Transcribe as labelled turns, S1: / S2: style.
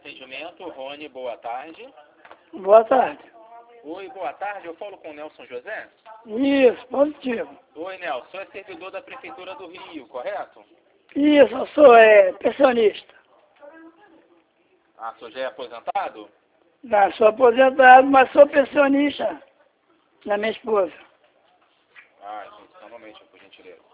S1: atendimento. Rony, boa tarde.
S2: Boa tarde.
S1: Oi, boa tarde. Eu falo com o Nelson José?
S2: Isso, positivo.
S1: Oi, Nelson. Sou servidor da Prefeitura do Rio, correto?
S2: Isso, eu sou pensionista.
S1: Ah, o senhor já é aposentado?
S2: Não, sou aposentado, mas sou pensionista da minha esposa.
S1: Ah, gente, então, por gentileza.